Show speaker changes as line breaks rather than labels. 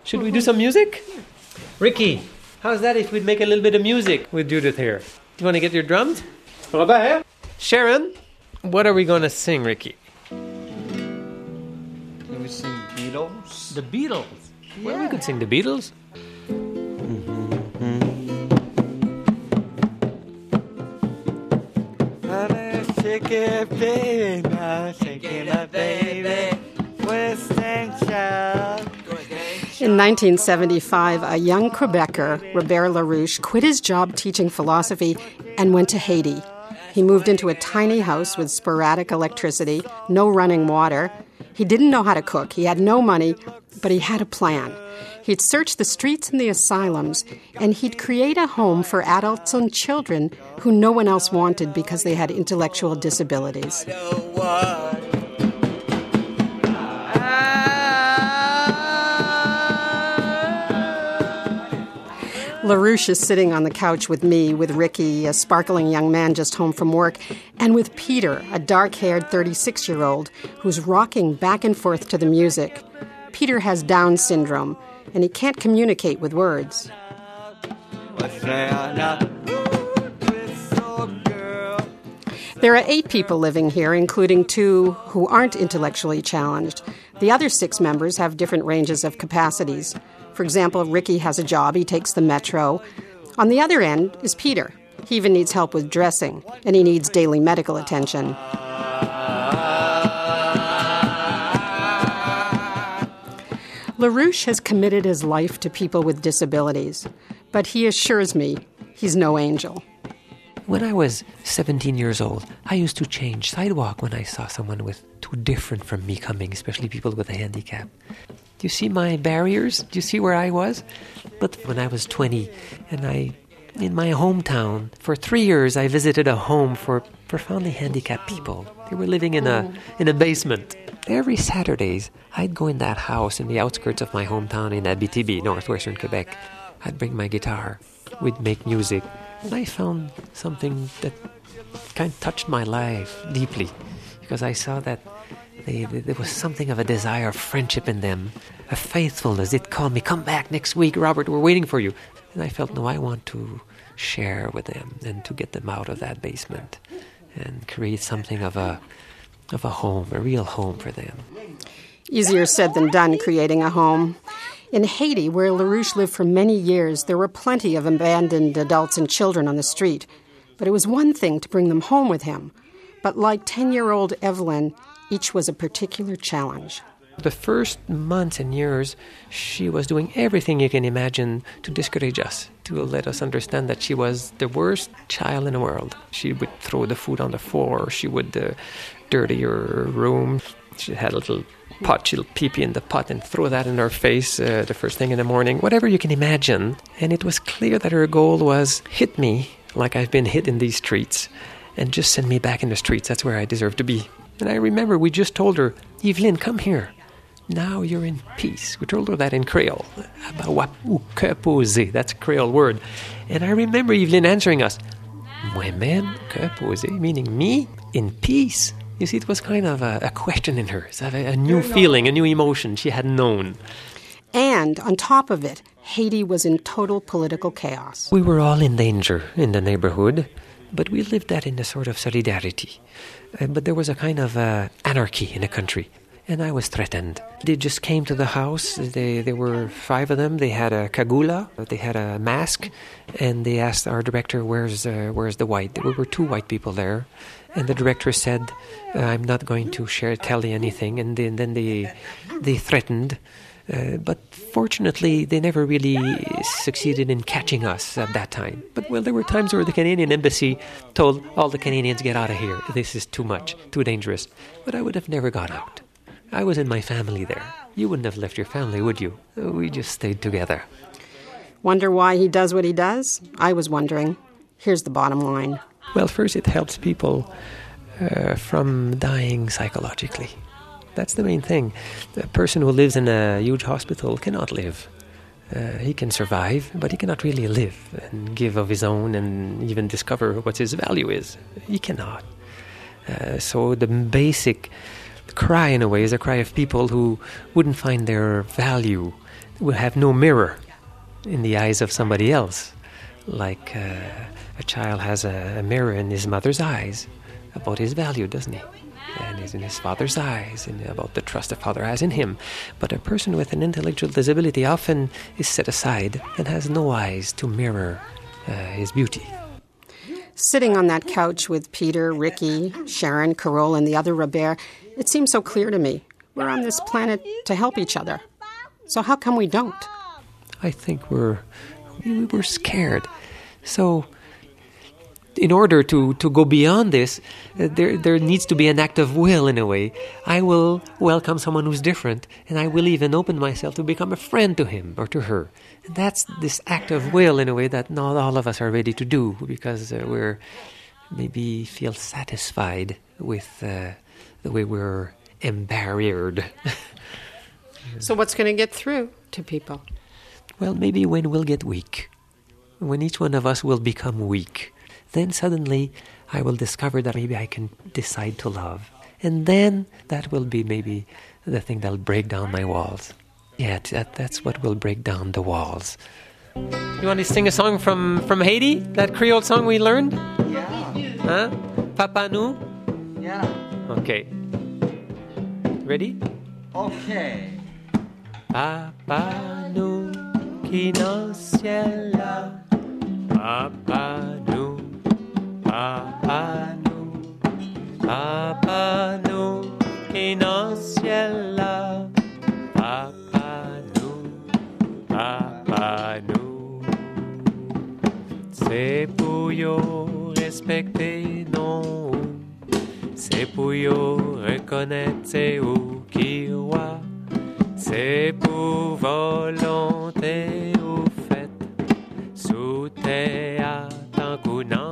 Should we do some music? Ricky, how's that if we'd make a little bit of music with Judith here? Do you want to get your drums? Robert? Sharon, what are we going to sing, Ricky?
Can we sing Beatles?
The Beatles?
Yeah.
Well, we could sing the Beatles.
Shake it, baby, now shake it, baby.
In 1975, a young Quebecer, Robert Larouche, quit his job teaching philosophy and went to Haiti. He moved into a tiny house with sporadic electricity, no running water. He didn't know how to cook. He had no money, but he had a plan. He'd search the streets and the asylums, and he'd create a home for adults and children who no one else wanted because they had intellectual disabilities. LaRouche is sitting on the couch with me, with Ricky, a sparkling young man just home from work, and with Peter, a dark-haired 36-year-old who's rocking back and forth to the music. Peter has Down syndrome, and he can't communicate with words. There are 8 people living here, including 2 who aren't intellectually challenged. The other 6 members have different ranges of capacities. For example, Ricky has a job. He takes the metro. On the other end is Peter. He even needs help with dressing, and he needs daily medical attention. LaRouche has committed his life to people with disabilities, but he assures me he's no angel.
When I was 17 years old, I used to change sidewalk when I saw someone with too different from me coming, especially people with a handicap. Do you see my barriers? Do you see where I was? But when I was 20, and in my hometown, for 3 years, I visited a home for profoundly handicapped people. They were living in a basement. Every Saturdays, I'd go in that house in the outskirts of my hometown in Abitibi, northwestern Quebec. I'd bring my guitar. We'd make music. And I found something that kind of touched my life deeply, because I saw that there was something of a desire of friendship in them, a faithfulness. They'd call me, come back next week, Robert, we're waiting for you. And I felt, no, I want to share with them and to get them out of that basement and create something of a home, a real home for them.
Easier said than done, creating a home. In Haiti, where LaRouche lived for many years, there were plenty of abandoned adults and children on the street. But it was one thing to bring them home with him. But like 10-year-old Evelyn, each was a particular challenge.
The first months and years, she was doing everything you can imagine to discourage us, to let us understand that she was the worst child in the world. She would throw the food on the floor. She would dirty her room. She had a little pot. She'll pee-pee in the pot and throw that in her face the first thing in the morning. Whatever you can imagine. And it was clear that her goal was hit me like I've been hit in these streets and just send me back in the streets. That's where I deserve to be. And I remember we just told her, Evelyn, come here. Now you're in peace. We told her that in Creole. Que poser. That's a Creole word. And I remember Evelyn answering us, moi-même, que poser, meaning me, in peace. You see, it was kind of a question in her, a new feeling, a new emotion she hadn't known.
And on top of it, Haiti was in total political chaos.
We were all in danger in the neighborhood, but we lived that in a sort of solidarity. But there was a kind of anarchy in the country, and I was threatened. They just came to the house. There were 5 of them. They had a cagoula, they had a mask, and they asked our director, where's the white? There were 2 white people there. And the director said, I'm not going to tell you anything. And then they threatened. But fortunately, they never really succeeded in catching us at that time. But, well, there were times where the Canadian embassy told all the Canadians, get out of here. This is too much, too dangerous. But I would have never gone out. I was in my family there. You wouldn't have left your family, would you? We just stayed together.
Wonder why he does what he does? I was wondering. Here's the bottom line.
Well, first, it helps people from dying psychologically. That's the main thing. A person who lives in a huge hospital cannot live. He can survive, but he cannot really live and give of his own and even discover what his value is. He cannot. So the basic cry, in a way, is a cry of people who wouldn't find their value will have no mirror in the eyes of somebody else, like a child has a mirror in his mother's eyes about his value, doesn't he? And is in his father's eyes, and about the trust the father has in him. But a person with an intellectual disability often is set aside and has no eyes to mirror his beauty.
Sitting on that couch with Peter, Ricky, Sharon, Carole, and the other Robert, it seems so clear to me. We're on this planet to help each other. So how come we don't?
I think we're scared. So in order to go beyond this, there needs to be an act of will in a way. I will welcome someone who's different, and I will even open myself to become a friend to him or to her. And that's this act of will in a way that not all of us are ready to do, because we're maybe feel satisfied with the way we're embarriered.
So what's going to get through to people?
Well, maybe when we'll get weak, when each one of us will become weak, then suddenly I will discover that maybe I can decide to love. And then that will be maybe the thing that'll break down my walls. Yeah, that's what will break down the walls. You want to sing a song from Haiti? That Creole song we learned?
Yeah.
Huh? Papa nous?
Yeah.
Okay. Ready?
Okay.
Papa nous qui dans le ciel là. Papa nous. Papa nous, Papa nous, qui dans le ciel là. Papa nous, Papa nous. C'est pour yo respecter non, c'est pour yo reconnaître c'est où qui roi, c'est pour volonté ou fait, sous terre tant qu'on